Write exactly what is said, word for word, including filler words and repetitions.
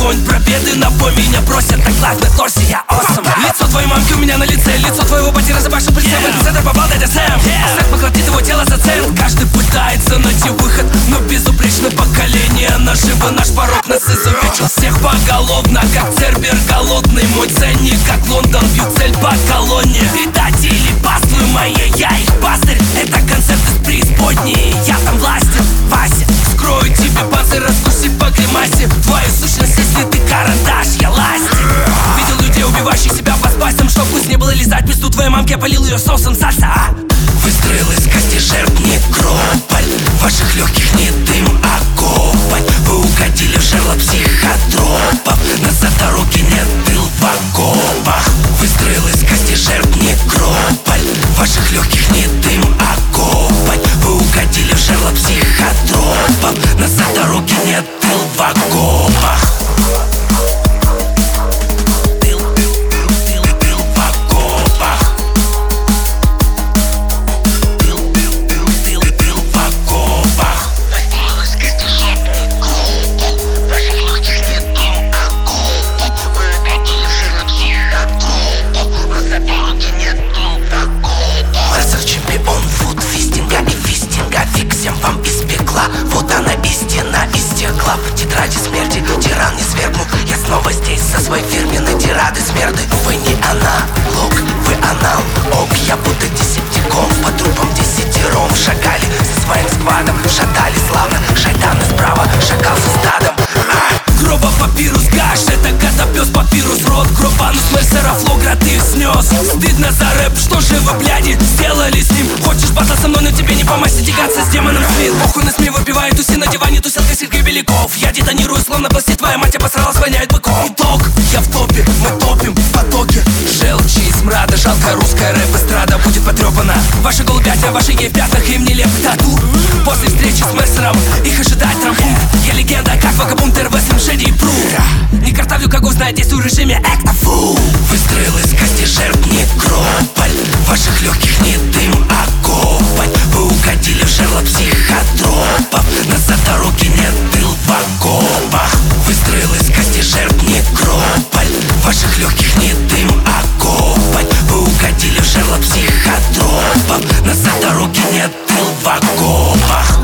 огонь, пробеды на бой. Меня бросят так лайф на торсе, я awesome. Лицо твоей мамки у меня на лице, лицо твоего пати разобашил прицел. В этот центр попал дядя Сэм. Секс поглотит его тело за цент. Каждый пытается найти выход, но безупречно поколение наживо. Наш порог нас изувечил всех поголовно, как Цербер голодный. Мой ценник, как Лондон, бью цель по колонне. Предатели, паствы мои, я их пастырь. Это концерт из преисподней, я там властен. Вася, скрою тебе панцирь, раскуси по гримасе. Твою сущность, если ты карандаш, я ластик. Видел людей, убивающих себя по спастям, чтоб вкус не было лизать пизду твоей мамки, я полил ее соусом сальса, а? Выстрел из кости жертв некрополь. В ваших легких не дым, а копоть. Вы угодили в жерло психотропов. Назад дороги нет, тыл в окопах. Выстрел из кости жертв некрополь. В ваших легких не дым, а копоть. Вы угодили в жерло психотропов. Назад дороги нет, тыл в окопах. Вот она истина из стекла. В тетради смерти тиран не свергнут. Я снова здесь со своей фирменной тирады смерды. Вы не аналог, вы анал. Ок, я будто десептикон. По трупам десятером шагали со своим сквадом. Шатали славно, шайтаны справа, шакал со стадом. а! Гроба папирус гаш, это котопес папирус. Рот гробанус, мерсера флогра, ты их снес. Стыдно за рэп, что же вы, бляди, сделали с ним? Хочешь батл со мной, но тебе не помочь тягаться с демоном свин. Похуй на СМИ, выпивает туси на диване, тусят как Сергей Беляков. Я детонирую, словно пласти, твоя мать обосралась, воняет быком. Итог, я в топе, мы топим в потоке желчи и смрада. Жалко, русская рэп-эстрада будет потрепана. Ваши голубятня, ваши гей в пятнах, им нелепый тату. После встречи с Мерсером их ожидает трампун. Я легенда, как вагабунт эр вэ, Шеди и Пру. Не картавлю, как узнать, действую в режиме эктофу. Выстрел из кости жертв некрополь. В ваших легких не дым, а копоть. Вы угодили в жерло психотропов. Назад дороги нет, тыл в окопах. Выстрел из кости жертв некрополь. В ваших легких не дым, а копоть. Вы угодили в жерло психотропов. Назад дороги нет, тыл в окопах.